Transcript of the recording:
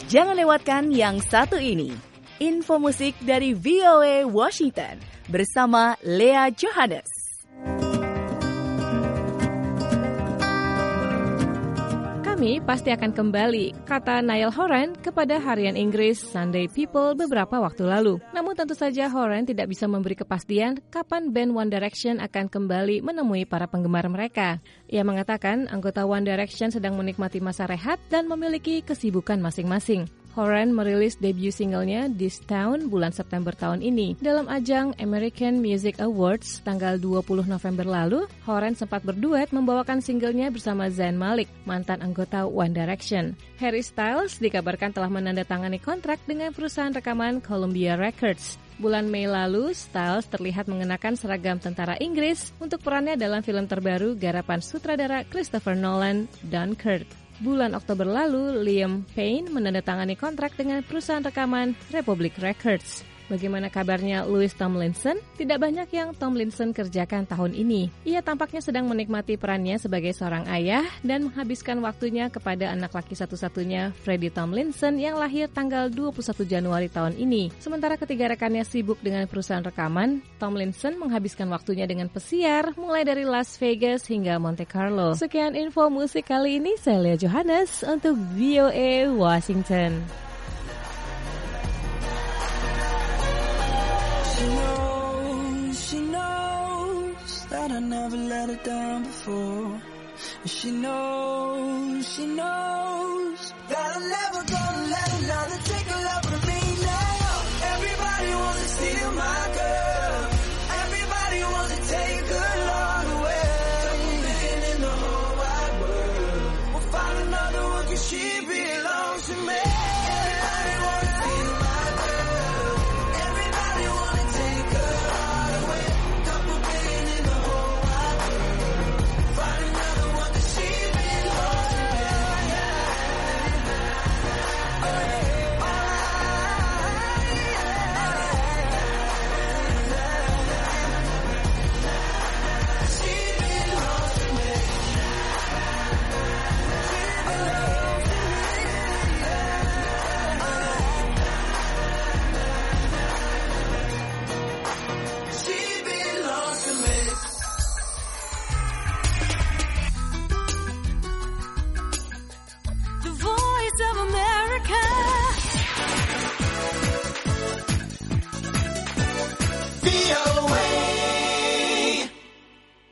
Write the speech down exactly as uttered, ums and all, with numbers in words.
Jangan lewatkan yang satu ini. Info musik dari V O A Washington bersama Lea Johannes. Kami pasti akan kembali, kata Niall Horan kepada harian Inggris Sunday People beberapa waktu lalu. Namun tentu saja Horan tidak bisa memberi kepastian kapan band One Direction akan kembali menemui para penggemar mereka. Ia mengatakan anggota One Direction sedang menikmati masa rehat dan memiliki kesibukan masing-masing. Horan merilis debut singlenya This Town bulan September tahun ini. Dalam ajang American Music Awards tanggal dua puluh November lalu, Horan sempat berduet membawakan singlenya bersama Zayn Malik, mantan anggota One Direction. Harry Styles dikabarkan telah menandatangani kontrak dengan perusahaan rekaman Columbia Records. Bulan Mei lalu, Styles terlihat mengenakan seragam tentara Inggris untuk perannya dalam film terbaru garapan sutradara Christopher Nolan, Dunkirk. Bulan Oktober lalu, Liam Payne menandatangani kontrak dengan perusahaan rekaman Republic Records. Bagaimana kabarnya Louis Tomlinson? Tidak banyak yang Tomlinson kerjakan tahun ini. Ia tampaknya sedang menikmati perannya sebagai seorang ayah dan menghabiskan waktunya kepada anak laki satu-satunya, Freddie Tomlinson, yang lahir tanggal dua puluh satu Januari tahun ini. Sementara ketiga rekannya sibuk dengan perusahaan rekaman, Tomlinson menghabiskan waktunya dengan pesiar, mulai dari Las Vegas hingga Monte Carlo. Sekian info musik kali ini, saya Lea Johannes untuk V O A Washington. That I never let her down before. She knows, she knows that I'm never gonna let another take a love from me now. Everybody wants to steal my girl. Everybody wants to take her long away. Something in the whole wide world. We'll find another one 'cause she belongs to me.